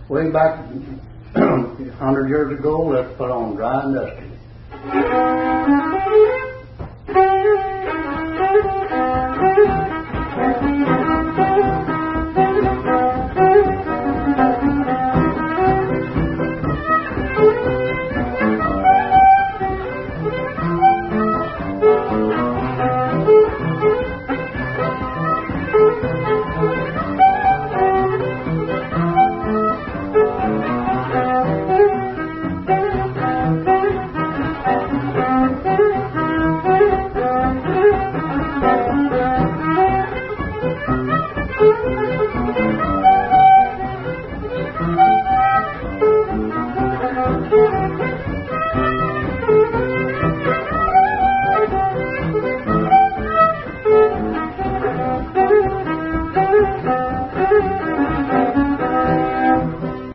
way back 100 years ago, let's put on Dry and Dusty.